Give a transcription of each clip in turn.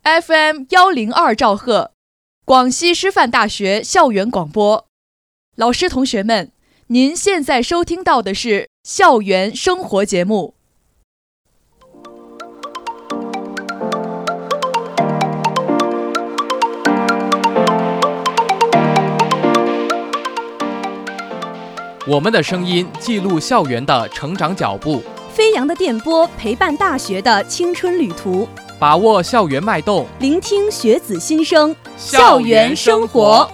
FM102兆赫，广西师范大学校园广播。老师同学们，您现在收听到的是校园生活节目。 我们的声音记录校园的成长脚步， 飞扬的电波陪伴大学的青春旅途， 把握校园脉动， 聆听学子心声， 校园生活。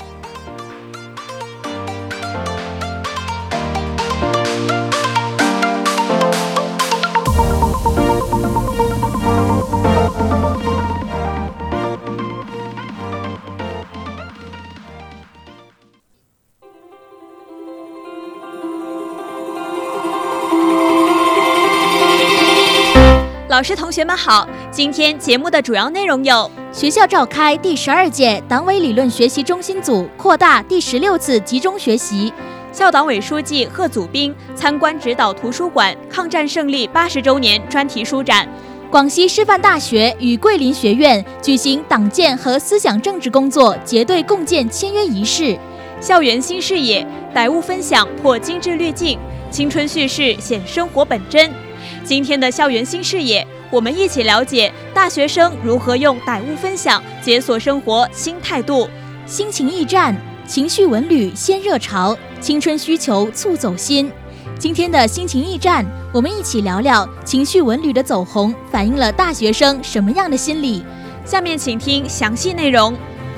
老师同学们好，今天节目的主要内容有： 学校召开第12届党委理论学习中心组扩大第16次集中学习； 校党委书记贺祖斌参观指导图书馆抗战胜利80周年专题书展； 广西师范大学与桂林学院举行党建和思想政治工作结对共建签约仪式； 校园新视野，歹物分享破精致滤镜，青春叙事显生活本真。今天的校园新视野，我们一起了解大学生如何用歹物分享解锁生活新态度。 心情驿站，情绪文旅先热潮，青春需求促走心。今天的心情驿站，我们一起聊聊情绪文旅的走红反映了大学生什么样的心理。 下面请听详细内容。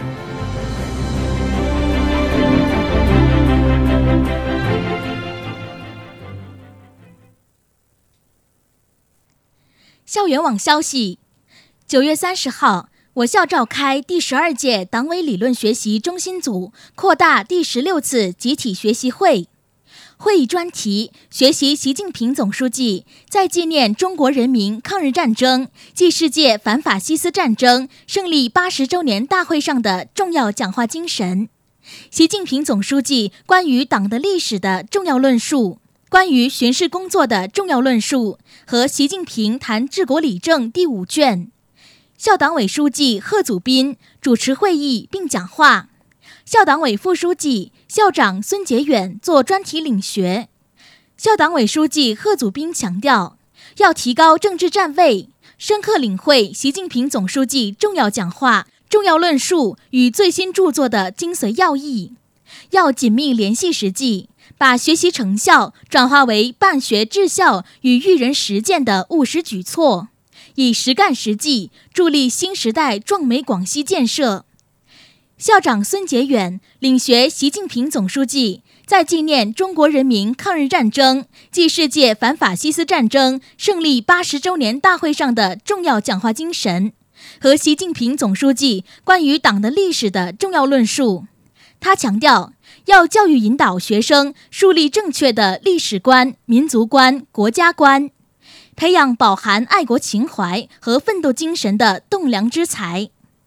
校园网消息：9月30号，我校召开第12届党委理论学习中心组扩大第16次集体学习会。会议专题：学习习近平总书记在纪念中国人民抗日战争暨世界反法西斯战争胜利80周年大会上的重要讲话精神。习近平总书记关于党的历史的重要论述。关于巡视工作的重要论述和习近平谈治国理政第5卷，校党委书记贺祖斌主持会议并讲话，校党委副书记、校长孙杰远做专题领学。校党委书记贺祖斌强调，要提高政治站位，深刻领会习近平总书记重要讲话、重要论述与最新著作的精髓要义，要紧密联系实际，把学习成效转化为办学治校与育人实践的务实举措，以实干实际助力新时代壮美广西建设。校长孙杰远领学习近平总书记在纪念中国人民抗日战争暨世界反法西斯战争胜利80周年大会上的重要讲话精神和习近平总书记关于党的历史的重要论述。他强调，要教育引导学生树立正确的历史观、民族观、国家观，培养饱含爱国情怀和奋斗精神的栋梁之才。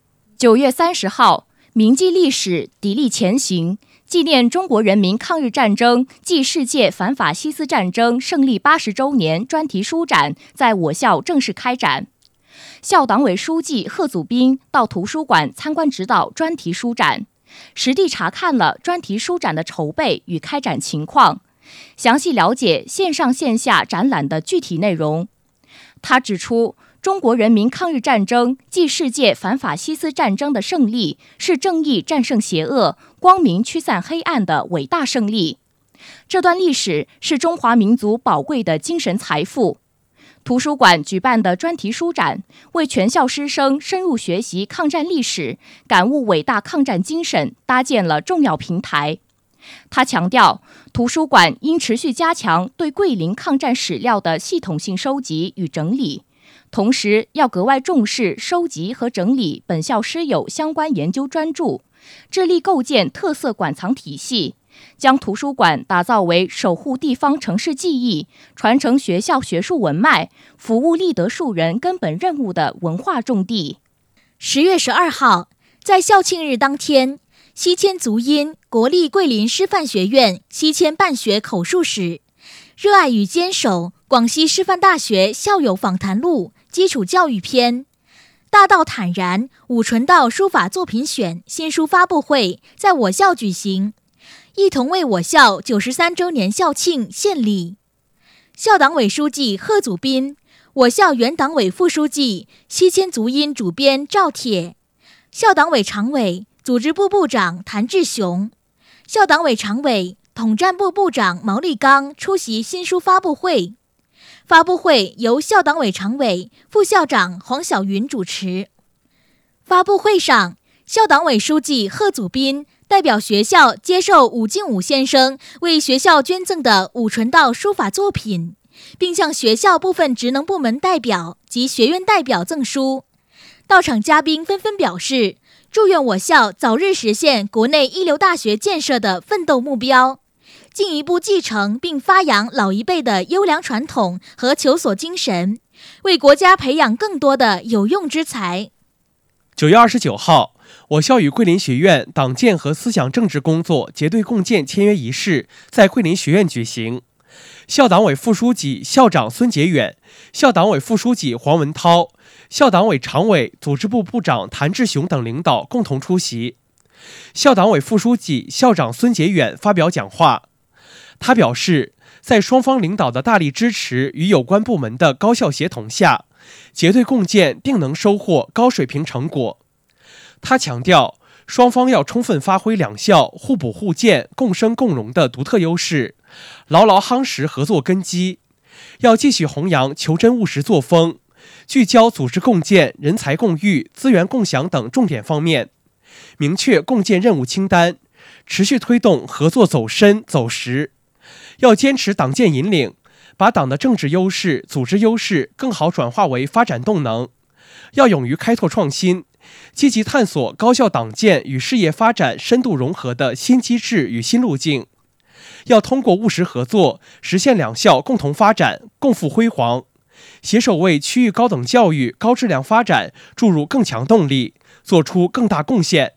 9月30号，铭记历史，砥砺前行，纪念中国人民抗日战争暨世界反法西斯战争胜利80周年专题书展在我校正式开展。校党委书记贺祖斌到图书馆参观指导专题书展，实地查看了专题书展的筹备与开展情况，详细了解线上线下展览的具体内容。他指出，中国人民抗日战争暨世界反法西斯战争的胜利是正义战胜邪恶、光明驱散黑暗的伟大胜利。这段历史是中华民族宝贵的精神财富。图书馆举办的专题书展，为全校师生深入学习抗战历史、感悟伟大抗战精神搭建了重要平台。他强调，图书馆应持续加强对桂林抗战史料的系统性收集与整理，同时要格外重视收集和整理本校师友相关研究专著，致力构建特色馆藏体系，将图书馆打造为守护地方城市记忆、传承学校学术文脉、服务立德树人根本任务的文化重地。 10月12号，在校庆日当天，西迁足音国立桂林师范学院西迁办学口述史，热爱与坚守广西师范大学校友访谈录基础教育篇， 大道坦然武纯道书法作品选新书发布会在我校举行，一同为我校93周年校庆献礼。校党委书记贺祖斌，我校原党委副书记西迁足音主编赵铁，校党委常委、组织部部长谭志雄，校党委常委、统战部部长毛立刚出席新书发布会。发布会由校党委常委、副校长黄晓云主持。发布会上，校党委书记贺祖斌代表学校接受武敬武先生为学校捐赠的武纯道书法作品，并向学校部分职能部门代表及学院代表赠书。到场嘉宾纷纷表示，祝愿我校早日实现国内一流大学建设的奋斗目标，进一步继承并发扬老一辈的优良传统和求索精神，为国家培养更多的有用之才。 9月29号，我校与桂林学院党建和思想政治工作结对共建签约仪式在桂林学院举行。校党委副书记、校长孙杰远，校党委副书记黄文涛，校党委常委、组织部部长谭志雄等领导共同出席。校党委副书记、校长孙杰远发表讲话。他表示，在双方领导的大力支持与有关部门的高效协同下，结对共建定能收获高水平成果。他强调，双方要充分发挥两校互补互鉴、共生共荣的独特优势，牢牢夯实合作根基。要继续弘扬求真务实作风，聚焦组织共建、人才共育、资源共享等重点方面，明确共建任务清单，持续推动合作走深走实。要坚持党建引领，把党的政治优势、组织优势更好转化为发展动能。要勇于开拓创新，积极探索高校党建与事业发展深度融合的新机制与新路径。要通过务实合作，实现两校共同发展、共赴辉煌，携手为区域高等教育高质量发展注入更强动力，做出更大贡献。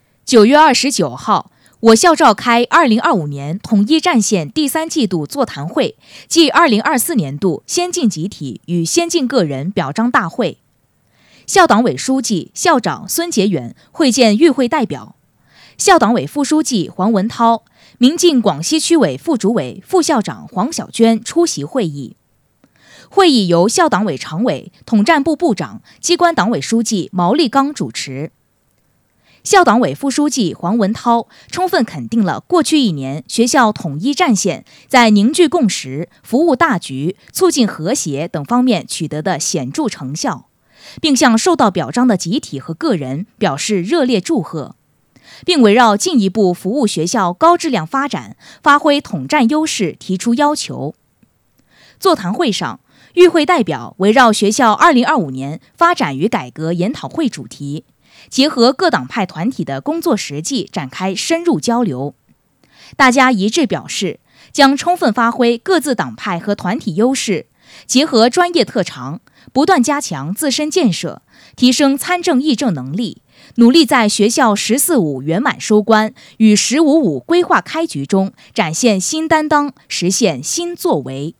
9月29号，我校召开2025年统一战线第3季度座谈会暨2024年度先进集体与先进个人表彰大会。校党委书记、校长孙杰远会见与会代表，校党委副书记黄文涛、民进广西区委副主委、副校长黄小娟出席会议。会议由校党委常委、统战部部长、机关党委书记毛立刚主持。校党委副书记黄文涛充分肯定了过去1年学校统一战线在凝聚共识、服务大局、促进和谐等方面取得的显著成效，并向受到表彰的集体和个人表示热烈祝贺，并围绕进一步服务学校高质量发展、发挥统战优势提出要求。座谈会上，与会代表围绕学校2025年发展与改革研讨会主题，结合各党派团体的工作实际展开深入交流。大家一致表示，将充分发挥各自党派和团体优势，结合专业特长，不断加强自身建设，提升参政议政能力，努力在学校“14-5”圆满收官与“15-5”规划开局中展现新担当，实现新作为。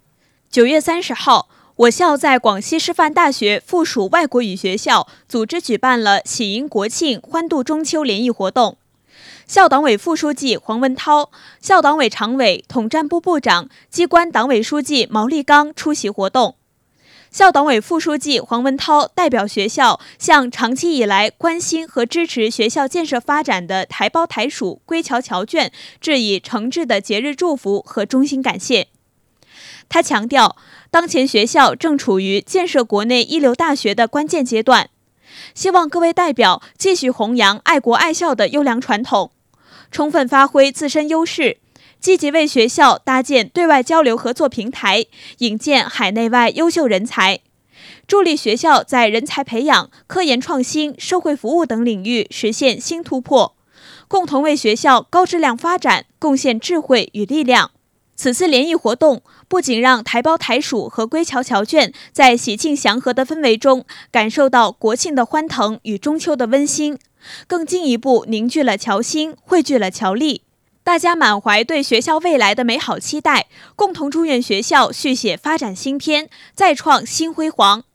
9月30号，我校在广西师范大学附属外国语学校组织举办了喜迎国庆、欢度中秋联谊活动。校党委副书记黄文涛、校党委常委、统战部部长、机关党委书记毛立刚出席活动。校党委副书记黄文涛代表学校向长期以来关心和支持学校建设发展的台胞台属、归侨侨眷致以诚挚的节日祝福和衷心感谢。他强调，当前学校正处于建设国内一流大学的关键阶段，希望各位代表继续弘扬爱国爱校的优良传统，充分发挥自身优势，积极为学校搭建对外交流合作平台，引荐海内外优秀人才，助力学校在人才培养、科研创新、社会服务等领域实现新突破，共同为学校高质量发展贡献智慧与力量。此次联谊活动不仅让台胞台属和归侨侨眷在喜庆祥和的氛围中感受到国庆的欢腾与中秋的温馨，更进一步凝聚了侨心，汇聚了侨力。大家满怀对学校未来的美好期待，共同祝愿学校续写发展新篇，再创新辉煌。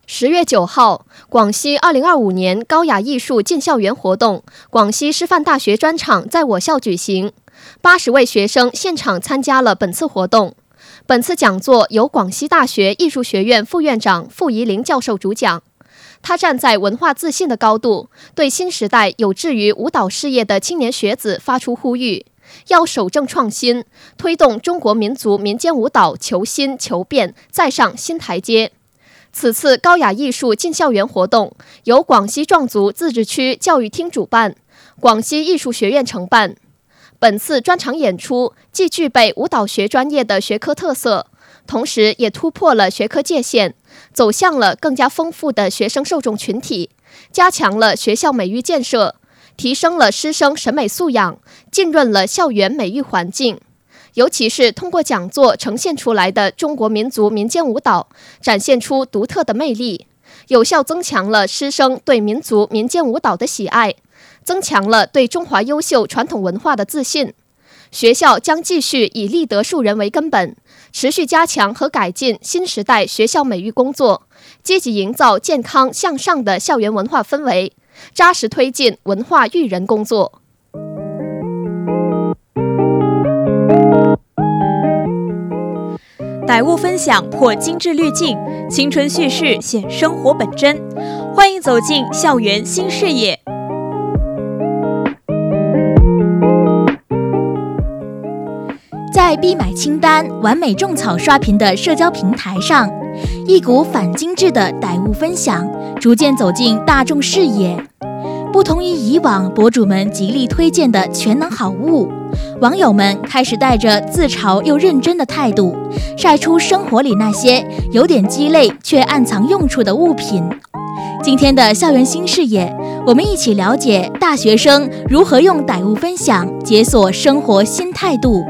10月9号，广西2025年高雅艺术进校园活动广西师范大学专场在我校举行，80位学生现场参加了本次活动。本次讲座由广西大学艺术学院副院长傅怡玲教授主讲。他站在文化自信的高度，对新时代有志于舞蹈事业的青年学子发出呼吁，要守正创新，推动中国民族民间舞蹈求新求变，再上新台阶。此次高雅艺术进校园活动由广西壮族自治区教育厅主办，广西艺术学院承办。本次专场演出既具备舞蹈学专业的学科特色，同时也突破了学科界限，走向了更加丰富的学生受众群体，加强了学校美育建设，提升了师生审美素养，浸润了校园美育环境。尤其是通过讲座呈现出来的中国民族民间舞蹈，展现出独特的魅力，有效增强了师生对民族民间舞蹈的喜爱，增强了对中华优秀传统文化的自信。学校将继续以立德树人为根本，持续加强和改进新时代学校美育工作，积极营造健康向上的校园文化氛围，扎实推进文化育人工作。 歹物分享破精致滤镜，青春叙事显生活本真。欢迎走进校园新视野。 在必买清单、完美种草刷屏的社交平台上，一股反精致的歹物分享逐渐走进大众视野。不同于以往博主们极力推荐的全能好物，网友们开始带着自嘲又认真的态度，晒出生活里那些有点鸡肋却暗藏用处的物品。今天的校园新视野，我们一起了解大学生如何用歹物分享解锁生活新态度。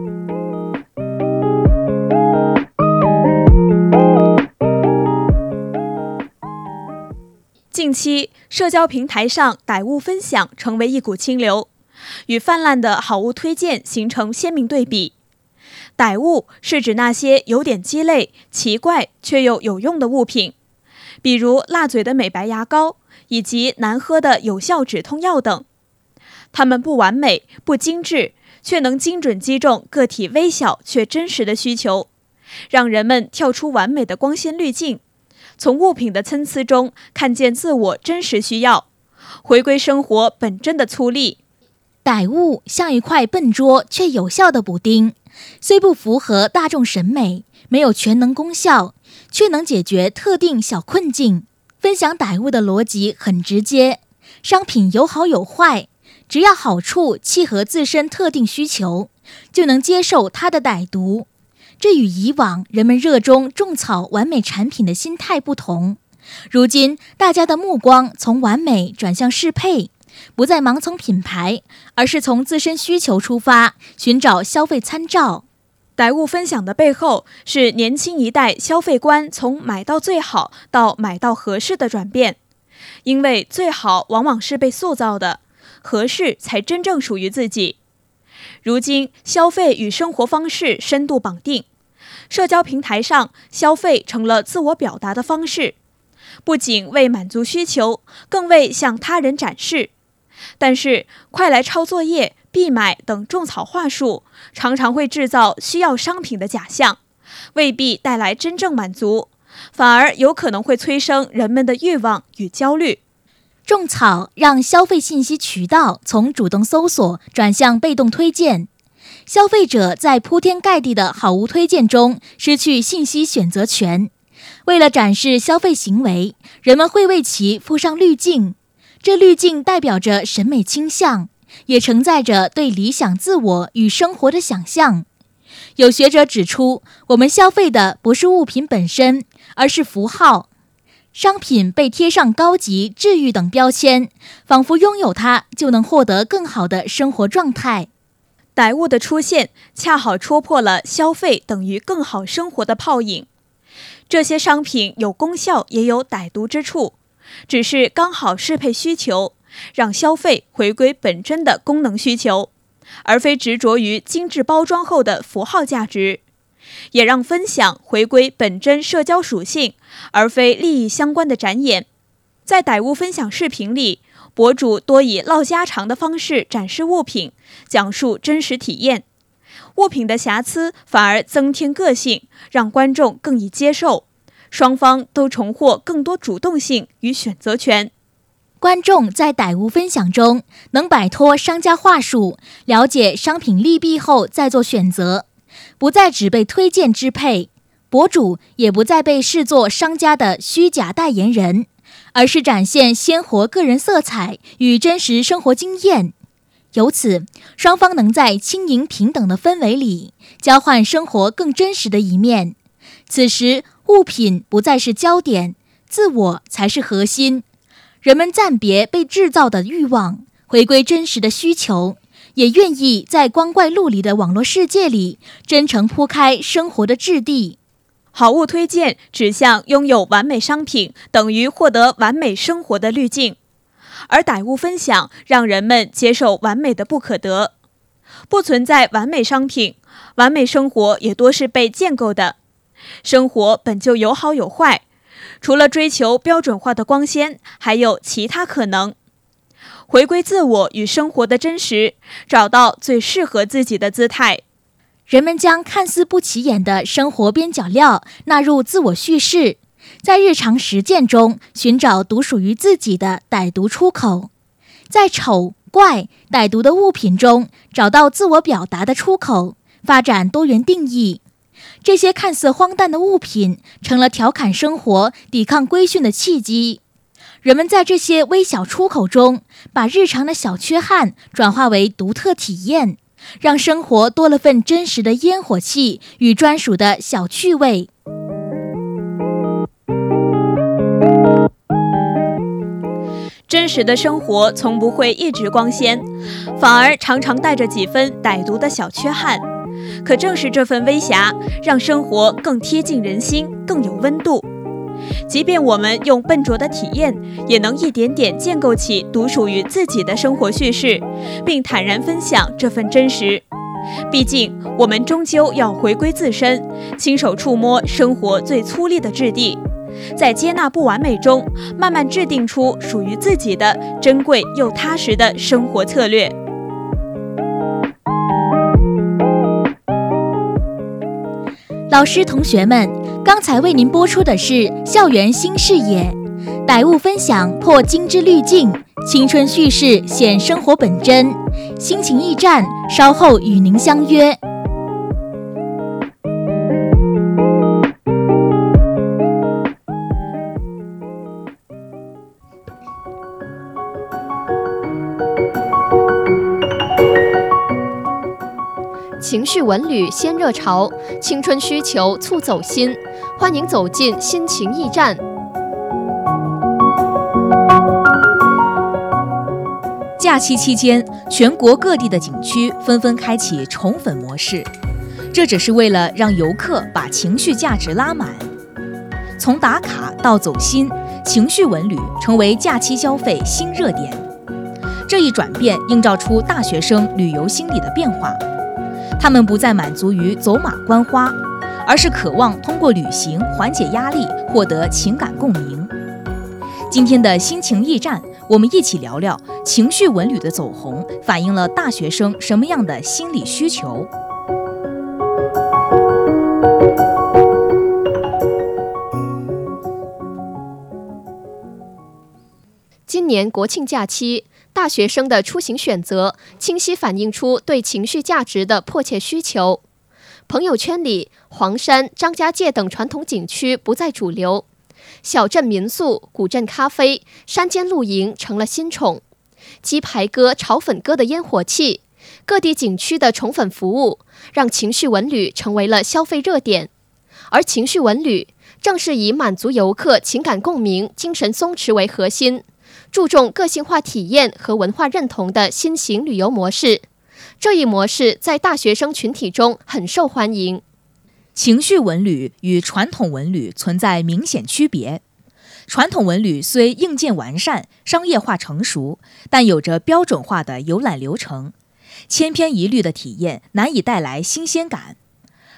近期，社交平台上歹物分享成为一股清流，与泛滥的好物推荐形成鲜明对比。歹物是指那些有点鸡肋、奇怪却又有用的物品，比如辣嘴的美白牙膏以及难喝的有效止痛药等。它们不完美、不精致，却能精准击中个体微小却真实的需求，让人们跳出完美的光鲜滤镜，从物品的参差中看见自我真实需要，回归生活本真的粗粝。 歹物像一块笨拙却有效的补丁，虽不符合大众审美，没有全能功效，却能解决特定小困境。分享歹物的逻辑很直接，商品有好有坏，只要好处契合自身特定需求，就能接受它的歹毒。这与以往人们热衷种草完美产品的心态不同，如今大家的目光从完美转向适配，不再盲从品牌，而是从自身需求出发，寻找消费参照。 歹物分享的背后是年轻一代消费观从买到最好到买到合适的转变，因为最好往往是被塑造的，合适才真正属于自己。如今消费与生活方式深度绑定，社交平台上消费成了自我表达的方式，不仅为满足需求，更为向他人展示。但是快来抄作业、必买等种草话术，常常会制造需要商品的假象，未必带来真正满足，反而有可能会催生人们的欲望与焦虑。 种草让消费信息渠道从主动搜索转向被动推荐，消费者在铺天盖地的好物推荐中失去信息选择权。为了展示消费行为，人们会为其附上滤镜，这滤镜代表着审美倾向，也承载着对理想自我与生活的想象。有学者指出，我们消费的不是物品本身，而是符号。商品被贴上高级、治愈等标签，仿佛拥有它就能获得更好的生活状态。 歹物的出现恰好戳破了消费等于更好生活的泡影。这些商品有功效也有歹毒之处，只是刚好适配需求，让消费回归本真的功能需求，而非执着于精致包装后的符号价值。 也让分享回归本真社交属性，而非利益相关的展演。在歹物分享视频里，博主多以唠家常的方式展示物品，讲述真实体验。物品的瑕疵反而增添个性，让观众更易接受，双方都重获更多主动性与选择权。 观众在歹物分享中能摆脱商家话术，了解商品利弊后再做选择，不再只被推荐支配，博主也不再被视作商家的虚假代言人，而是展现鲜活个人色彩与真实生活经验。由此，双方能在轻盈平等的氛围里交换生活更真实的一面。此时，物品不再是焦点，自我才是核心。人们暂别被制造的欲望，回归真实的需求，也愿意在光怪陆离的网络世界里真诚铺开生活的质地。 好物推荐指向拥有完美商品等于获得完美生活的滤镜，而歹物分享让人们接受完美的不可得。不存在完美商品，完美生活也多是被建构的。生活本就有好有坏，除了追求标准化的光鲜，还有其他可能。回归自我与生活的真实，找到最适合自己的姿态。 人们将看似不起眼的生活边角料纳入自我叙事，在日常实践中寻找独属于自己的歹毒出口，在丑、怪、歹毒的物品中找到自我表达的出口，发展多元定义。这些看似荒诞的物品成了调侃生活、抵抗规训的契机。人们在这些微小出口中，把日常的小缺憾转化为独特体验，让生活多了份真实的烟火气与专属的小趣味。 真实的生活从不会一直光鲜，反而常常带着几分歹毒的小缺憾。可正是这份微瑕，让生活更贴近人心，更有温度。即便我们用笨拙的体验，也能一点点建构起独属于自己的生活叙事，并坦然分享这份真实。毕竟，我们终究要回归自身，亲手触摸生活最粗粝的质地，在接纳不完美中，慢慢制定出属于自己的珍贵又踏实的生活策略。 老师、同学们，刚才为您播出的是校园新视野，歹物分享破精致滤镜，青春叙事显生活本真，心情驿站稍后与您相约。 情绪文旅先热潮，青春需求促走心，欢迎走进心情驿站。 假期期间，全国各地的景区纷纷开启宠粉模式，这只是为了让游客把情绪价值拉满。从打卡到走心，情绪文旅成为假期消费新热点。这一转变映照出大学生旅游心理的变化。他们不再满足于走马观花，而是渴望通过旅行缓解压力，获得情感共鸣。今天的心情驿站，我们一起聊聊情绪文旅的走红反映了大学生什么样的心理需求。 今年国庆假期，大学生的出行选择清晰反映出对情绪价值的迫切需求。朋友圈里，黄山、张家界等传统景区不再主流，小镇民宿、古镇咖啡、山间露营成了新宠。鸡排哥、炒粉哥的烟火气，各地景区的宠粉服务，让情绪文旅成为了消费热点。而情绪文旅正是以满足游客情感共鸣、精神松弛为核心，注重个性化体验和文化认同的新型旅游模式。这一模式在大学生群体中很受欢迎。 情绪文旅与传统文旅存在明显区别。传统文旅虽硬件完善、商业化成熟，但有着标准化的游览流程，千篇一律的体验难以带来新鲜感。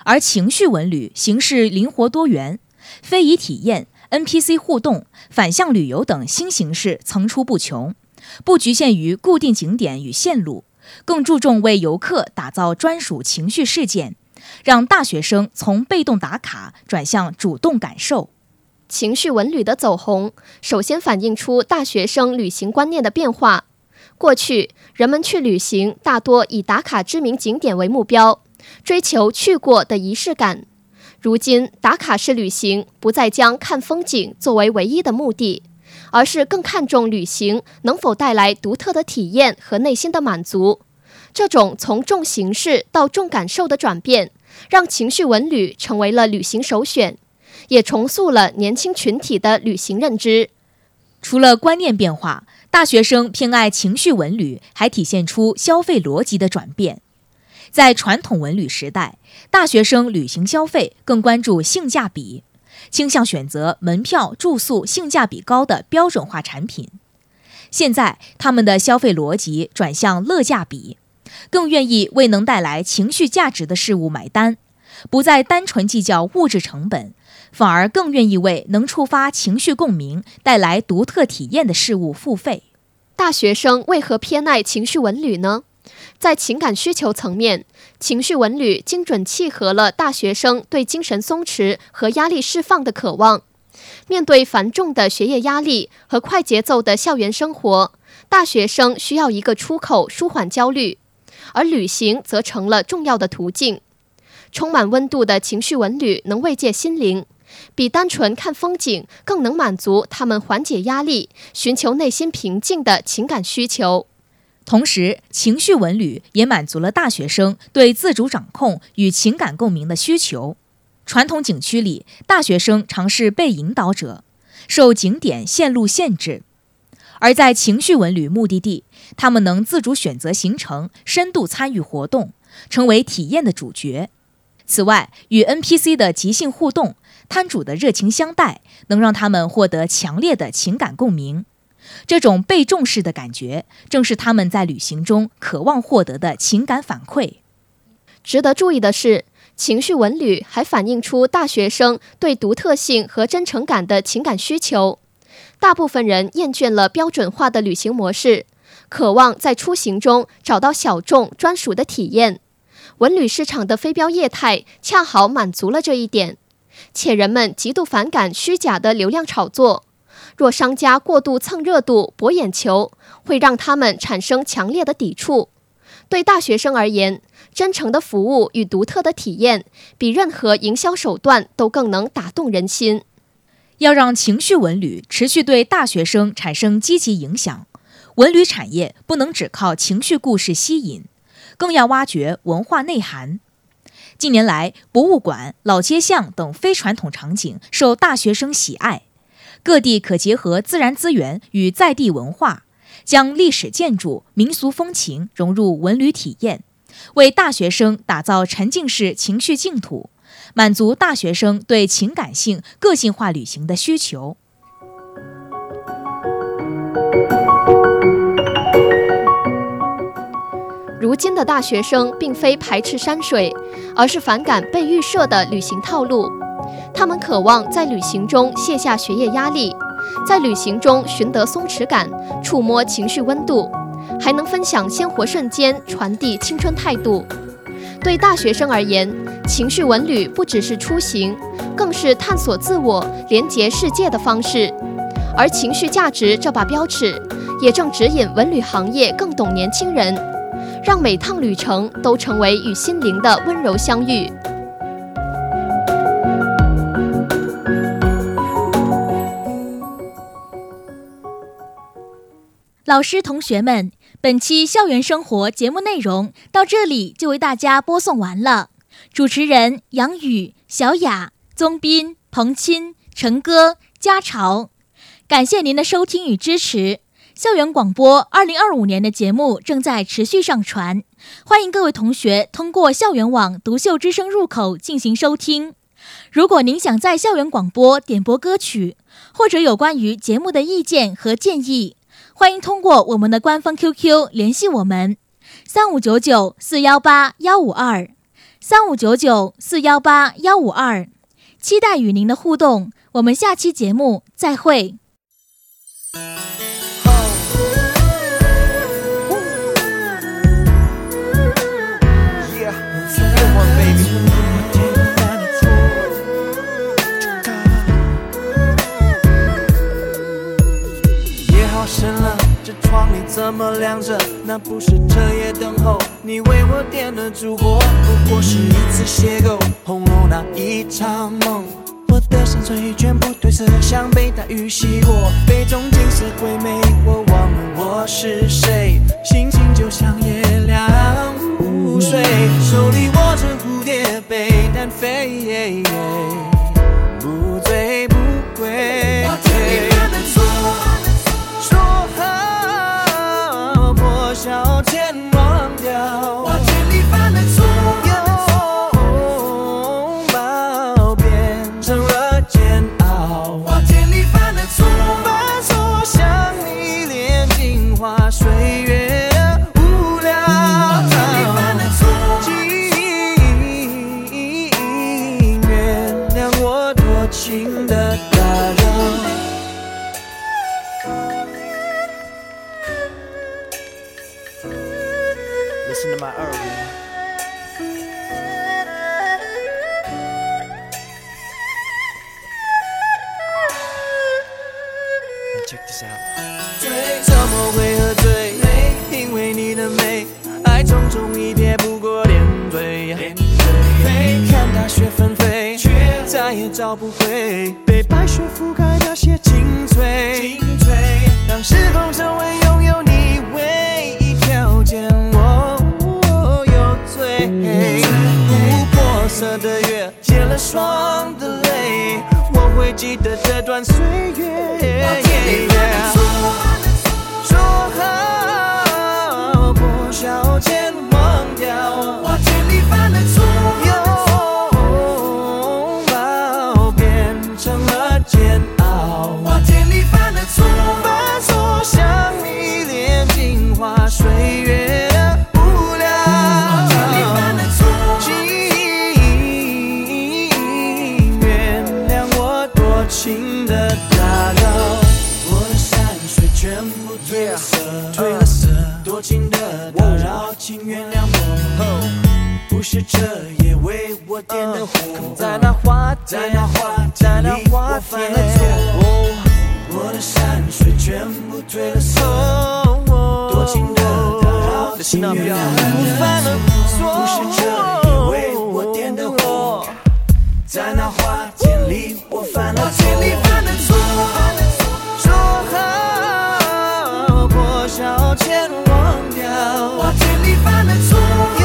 而情绪文旅形式灵活多元，非遗体验、NPC 互动、反向旅游等新形式层出不穷，不局限于固定景点与线路，更注重为游客打造专属情绪事件，让大学生从被动打卡转向主动感受。 情绪文旅的走红，首先反映出大学生旅行观念的变化。过去，人们去旅行大多以打卡知名景点为目标，追求去过的仪式感。如今，打卡式旅行不再将看风景作为唯一的目的，而是更看重旅行能否带来独特的体验和内心的满足。这种从重形式到重感受的转变，让情绪文旅成为了旅行首选，也重塑了年轻群体的旅行认知。 除了观念变化，大学生偏爱情绪文旅，还体现出消费逻辑的转变。在传统文旅时代，大学生旅行消费更关注性价比，倾向选择门票、住宿性价比高的标准化产品。现在，他们的消费逻辑转向乐价比，更愿意为能带来情绪价值的事物买单，不再单纯计较物质成本，反而更愿意为能触发情绪共鸣、带来独特体验的事物付费。 大学生为何偏爱情绪文旅呢？在情感需求层面，情绪文旅精准契合了大学生对精神松弛和压力释放的渴望。面对繁重的学业压力和快节奏的校园生活，大学生需要一个出口舒缓焦虑，而旅行则成了重要的途径。充满温度的情绪文旅能慰藉心灵，比单纯看风景更能满足他们缓解压力、寻求内心平静的情感需求。 同时，情绪文旅也满足了大学生对自主掌控与情感共鸣的需求。传统景区里，大学生常是被引导者，受景点线路限制；而在情绪文旅目的地，他们能自主选择行程，深度参与活动，成为体验的主角。此外，与 NPC 的即兴互动、摊主的热情相待，能让他们获得强烈的情感共鸣。这种被重视的感觉，正是他们在旅行中渴望获得的情感反馈。 值得注意的是，情绪文旅还反映出大学生对独特性和真诚感的情感需求。大部分人厌倦了标准化的旅行模式，渴望在出行中找到小众专属的体验。文旅市场的非标业态恰好满足了这一点，且人们极度反感虚假的流量炒作。若商家过度蹭热度、博眼球，会让他们产生强烈的抵触。对大学生而言，真诚的服务与独特的体验，比任何营销手段都更能打动人心。 要让情绪文旅持续对大学生产生积极影响，文旅产业不能只靠情绪故事吸引，更要挖掘文化内涵。近年来，博物馆、老街巷等非传统场景受大学生喜爱。各地可结合自然资源与在地文化，将历史建筑、民俗风情融入文旅体验，为大学生打造沉浸式情绪净土，满足大学生对情感性、个性化旅行的需求。 如今的大学生并非排斥山水，而是反感被预设的旅行套路。他们渴望在旅行中卸下学业压力，在旅行中寻得松弛感，触摸情绪温度，还能分享鲜活瞬间，传递青春态度。对大学生而言，情绪文旅不只是出行，更是探索自我、连结世界的方式。而情绪价值这把标尺，也正指引文旅行业更懂年轻人，让每趟旅程都成为与心灵的温柔相遇。 老师、同学们，本期校园生活节目内容到这里就为大家播送完了。主持人杨宇、小雅、宗斌、彭钦、陈哥、家潮，感谢您的收听与支持。校园广播2025年的节目正在持续上传，欢迎各位同学通过校园网独秀之声入口进行收听。如果您想在校园广播点播歌曲，或者有关于节目的意见和建议，欢迎通过我们的官方 QQ 联系我们，3599418152 3599418152，期待与您的互动。我们下期节目再会。 深了，这窗里怎么亮着？那不是彻夜等候，你为我点的烛火，不过是一次邂逅，红楼那一场梦。我的山水全部褪色，像被大雨洗过，杯中尽是鬼魅，我忘了我是谁，心情就像月亮无水，手里握着蝴蝶杯单飞，不醉不归。我听你犯的错，说好破晓前忘掉，我天里犯的错，拥抱变成了煎熬，我天里犯的错，把错向你炼精化岁月无聊，我天里犯的错，请原谅我多情的打扰。Listen to my urban. Check this out. 醉怎么会喝醉？因为你的美，爱匆匆一瞥，不过点缀。看大雪纷飞，却再也找不回被白雪覆盖那些青翠。让时空成为拥有你唯一条件，我有罪。琥珀色的月，结了霜的泪，我会记得这段岁月。说好破晓前忘掉，我天里犯的错，拥抱变成了煎熬，我天里犯的错，把错向你炼精化岁月无聊，我天里犯的错，请原谅我多情的打扰，我的山水全部褪了色，多情的打扰，请原谅我，不是彻夜为我点的火，在那花田里我犯了错，我的山水全部褪了色，多情的打扰，请原谅我犯了错，不是彻夜为我点的火，在那花田里我犯了错，说好破晓前忘掉，我天里犯的错。